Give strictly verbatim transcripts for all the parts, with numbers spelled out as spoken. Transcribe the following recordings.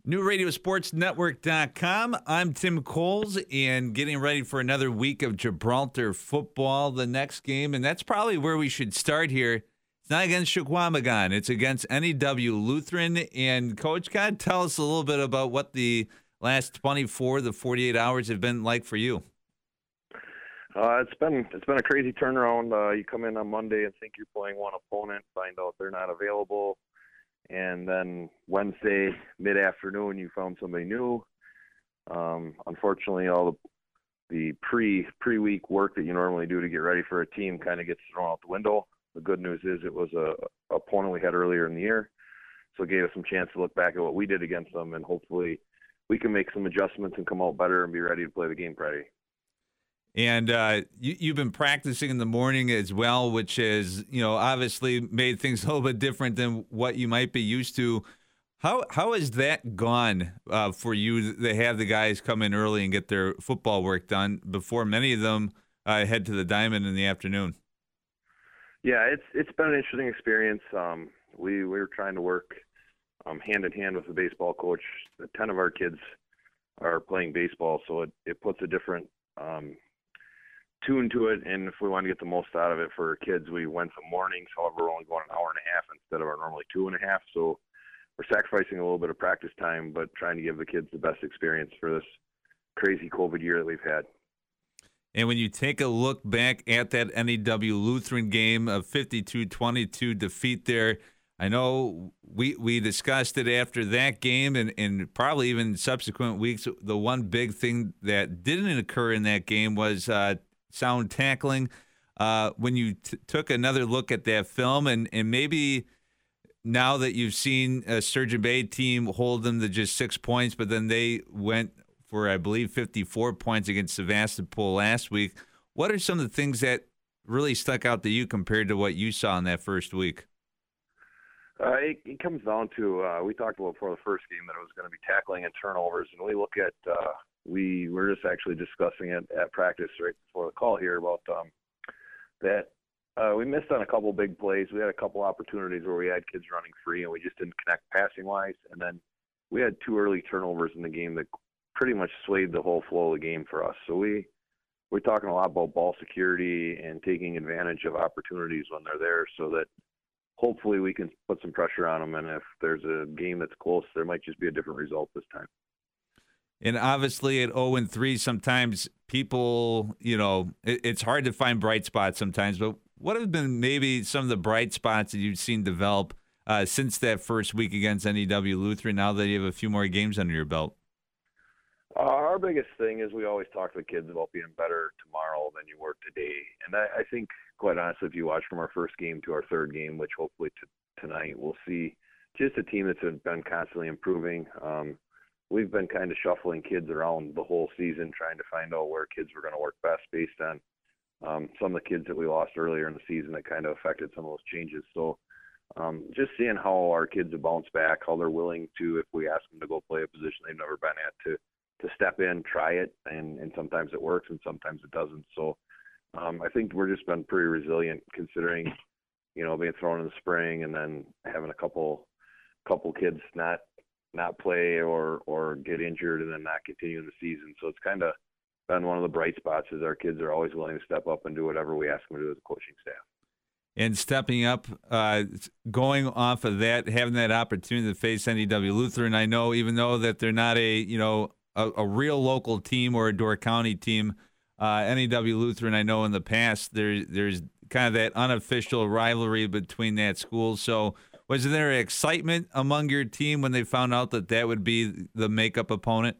New Radio Sports Network dot com. I'm Tim Coles, and getting ready for another week of Gibraltar football. The next game, and that's probably where we should start here. It's not against Chequamegon. It's against N E W Lutheran. And Coach, God, tell us a little bit about what the last twenty-four, the forty-eight hours have been like for you. Uh, it's been it's been a crazy turnaround. Uh, you come in on Monday and think you're playing one opponent, find out they're not available. And then Wednesday, mid-afternoon, you found somebody new. Um, unfortunately, all the, the pre, pre-week work that you normally do to get ready for a team kind of gets thrown out the window. The good news is it was a, a opponent we had earlier in the year, so it gave us some chance to look back at what we did against them, and hopefully we can make some adjustments and come out better and be ready to play the game Friday. And uh, you, you've been practicing in the morning as well, which has, you know, obviously made things a little bit different than what you might be used to. How how has that gone uh, for you to have the guys come in early and get their football work done before many of them uh, head to the Diamond in the afternoon? Yeah, it's it's been an interesting experience. Um, we we were trying to work um, hand in hand with the baseball coach. Ten of our kids are playing baseball, so it, it puts a different um, tune to it, and if we want to get the most out of it for our kids, we went some mornings. However, we're only going an hour and a half instead of our normally two and a half, so we're sacrificing a little bit of practice time, but trying to give the kids the best experience for this crazy COVID year that we've had. And when you take a look back at that N E W Lutheran game, of fifty-two twenty-two defeat there, I know we we discussed it after that game and, and probably even subsequent weeks. The one big thing that didn't occur in that game was uh, sound tackling. Uh, when you t- took another look at that film, and, and maybe now that you've seen a Sturgeon Bay team hold them to just six points, but then they went for, I believe, fifty-four points against Sevastopol last week, what are some of the things that really stuck out to you compared to what you saw in that first week? Uh, it, it comes down to, uh, we talked about before the first game that it was going to be tackling and turnovers, and we look at, uh, we were just actually discussing it at practice right before the call here about um, that uh, we missed on a couple big plays. We had a couple opportunities where we had kids running free, and we just didn't connect passing-wise, and then we had two early turnovers in the game that pretty much swayed the whole flow of the game for us. So we, we're talking a lot about ball security and taking advantage of opportunities when they're there so that hopefully we can put some pressure on them, and if there's a game that's close, there might just be a different result this time. And obviously at oh and three, sometimes people, you know, it, it's hard to find bright spots sometimes, but what have been maybe some of the bright spots that you've seen develop uh, since that first week against N E W Lutheran, now that you have a few more games under your belt? Uh, our biggest thing is we always talk to the kids about being better tomorrow than you were today. And I, I think, quite honestly, if you watch from our first game to our third game, which hopefully t- tonight, we'll see just a team that's been constantly improving. Um, we've been kind of shuffling kids around the whole season, trying to find out where kids were going to work best based on um, some of the kids that we lost earlier in the season that kind of affected some of those changes. So um, just seeing how our kids have bounced back, how they're willing to, if we ask them to go play a position they've never been at, to to step in, try it, and, and sometimes it works and sometimes it doesn't. So um, I think we're just been pretty resilient considering, you know, being thrown in the spring and then having a couple couple kids not not play or, or get injured and then not continue in the season. So it's kind of been one of the bright spots is our kids are always willing to step up and do whatever we ask them to do as a coaching staff. And stepping up, uh, going off of that, having that opportunity to face N E W Lutheran, I know even though that they're not a, you know, A, a real local team or a Door County team, uh, N E W Lutheran, I know in the past there, there's kind of that unofficial rivalry between that school. So was there excitement among your team when they found out that that would be the makeup opponent?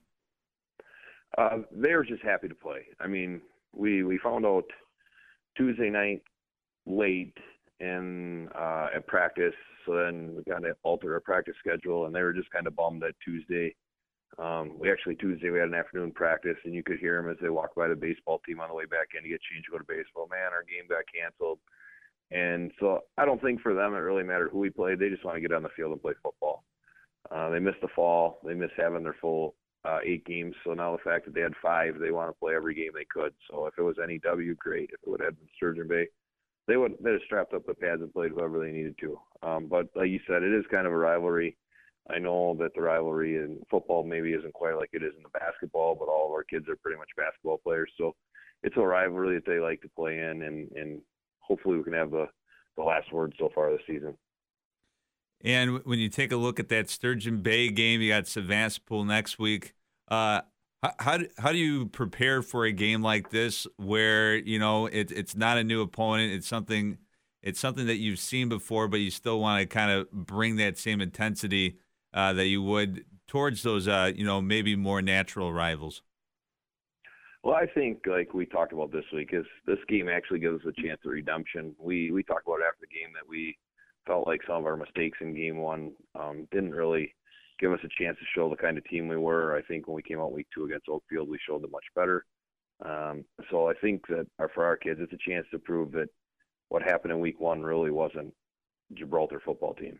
Uh, they were just happy to play. I mean, we, we found out Tuesday night late in uh, at practice, so then we kind of altered our practice schedule, and they were just kind of bummed that Tuesday Um, we actually, Tuesday, we had an afternoon practice, and you could hear them as they walked by the baseball team on the way back in to get changed to go to baseball. Man, our game got canceled. And so I don't think for them it really mattered who we played. They just want to get on the field and play football. Uh, they missed the fall. They missed having their full uh, eight games. So now the fact that they had five, they want to play every game they could. So if it was N E W, great. If it would have been Sturgeon Bay, they would they'd have strapped up the pads and played whoever they needed to. Um, but like you said, it is kind of a rivalry. I know that the rivalry in football maybe isn't quite like it is in the basketball, but all of our kids are pretty much basketball players. So it's a rivalry that they like to play in, and, and hopefully we can have the, the last word so far this season. And when you take a look at that Sturgeon Bay game, you got Sevastopol next week. Uh, how, how, do, how do you prepare for a game like this where, you know, it, it's not a new opponent, it's something it's something that you've seen before, but you still want to kind of bring that same intensity uh, that you would towards those, uh, you know, maybe more natural rivals? Well, I think, like we talked about this week, is this game actually gives us a chance at redemption. We we talked about after the game that we felt like some of our mistakes in game one um, didn't really give us a chance to show the kind of team we were. I think when we came out week two against Oakfield, we showed them much better. Um, so I think that our, for our kids, it's a chance to prove that what happened in week one really wasn't Gibraltar football team.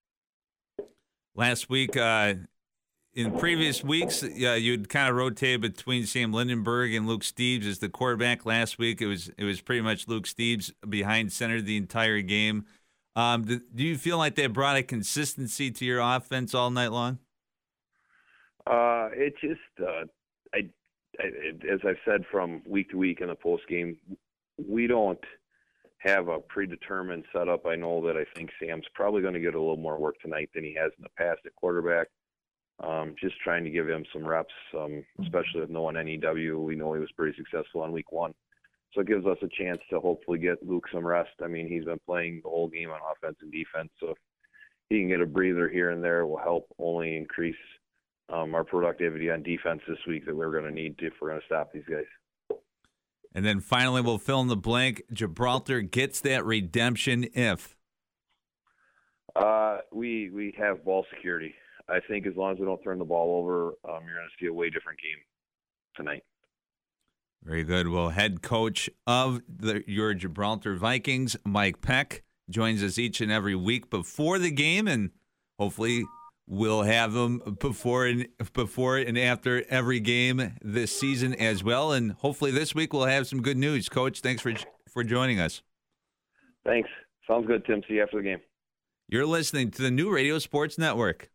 Last week, uh, in previous weeks, uh, you'd kind of rotate between Sam Lindenberg and Luke Steeves as the quarterback. Last week, it was it was pretty much Luke Steeves behind center the entire game. Um, do, do you feel like that brought a consistency to your offense all night long? Uh, it just, uh, I, I, as I've said from week to week in the post game, we don't have a predetermined setup. I know that I think Sam's probably going to get a little more work tonight than he has in the past at quarterback. Um, just trying to give him some reps, um, especially with no one N E W. We know he was pretty successful on week one. So it gives us a chance to hopefully get Luke some rest. I mean, he's been playing the whole game on offense and defense, so if he can get a breather here and there, it will help only increase um, our productivity on defense this week that we're going to need to if we're going to stop these guys. And then finally, we'll fill in the blank. Gibraltar gets that redemption if? Uh, we we have ball security. I think as long as we don't turn the ball over, um, you're going to see a way different game tonight. Very good. Well, head coach of the, your Gibraltar Vikings, Mike Peck, joins us each and every week before the game, and hopefully we'll have him before and before and after every game this season as well. And hopefully this week we'll have some good news. Coach, thanks for for joining us. Thanks. Sounds good, Tim. See you after the game. You're listening to the New Radio Sports Network.